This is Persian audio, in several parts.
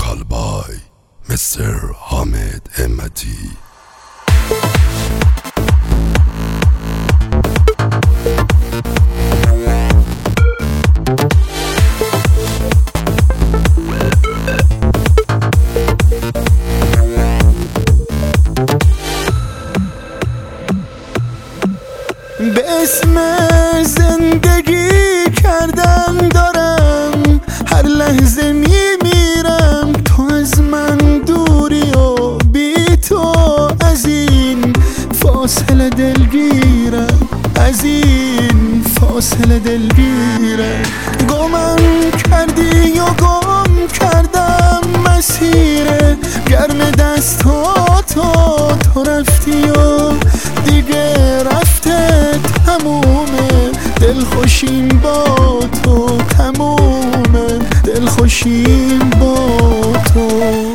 Vocal by Mr. Hamid Hemmati. به اسم زندگی کردن دارم، هر لحظه میمیرم. تو از من دوری و بی تو از این فاصله دلگیرم، از این فاصله دلگیرم. گمم کردی و گم کردم مسیر گرم دستاتو، تو رفتی و دیگه رفته تمومه. دلخوشیم با تو تمومه، دلخوشیم با تو.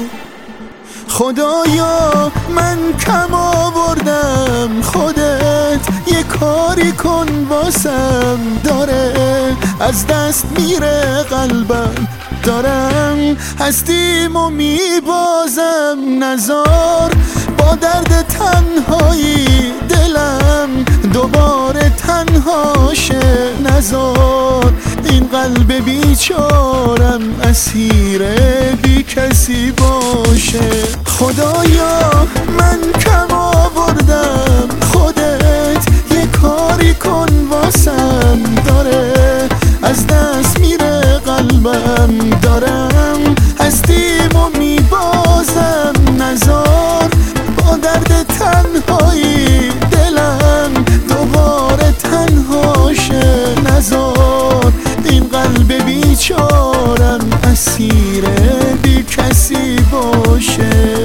خدایا من کم آوردم، خودت یه کاری کن واسم. داره از دست میره قلبم، دارم هستیمو میبازم. نزار با درد تنهایی دلم دوباره تنهاشه. نزار این قلب بیچارم اسیر بی کسی باشه. خدایا من کم آوردم، خودت یه کاری کن واسم. داره از دست میره قلبم، دارم هستیمو میبازم. نزار با درد تنهایی دلم دوباره تنهاشه. نزار این قلب بیچارم اسیر بی کسی باشه.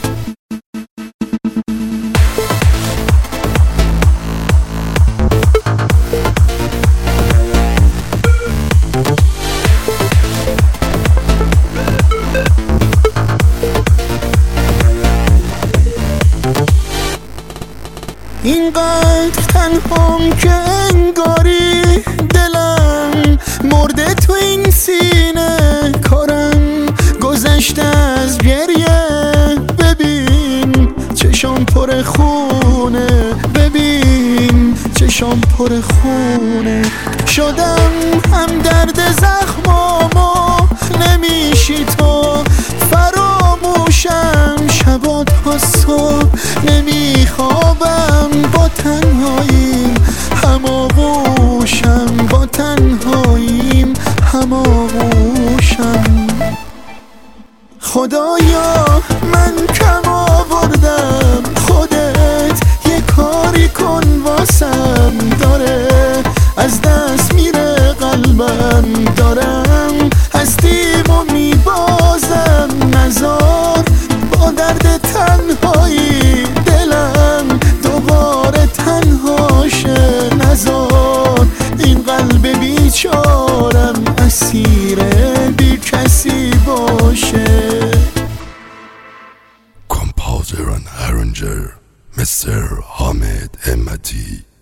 اینقدر تنهام که انگاری دلم مرده تو این سینه. کارم گذشته از گریه، ببین چشام پر خونه، ببین چشام پر خونه. شدم هم درد زخمامو، نمیشی تو فراموشم. شبا تا صبح نمیخوابم با تنهاییم، هماغوشم با تنهاییم، هماغوشم. خدایا من کم آوردم، خودت یه کاری کن واسم. داره از دست میره قلبم، دارم هستیمو میبازم. نزار با درد تنهایی دلم دوباره تنهاشه. نزار این قلب بیچارم اسیر بی کسی باشه. Composer and arranger Mr. Hamid Hemmati.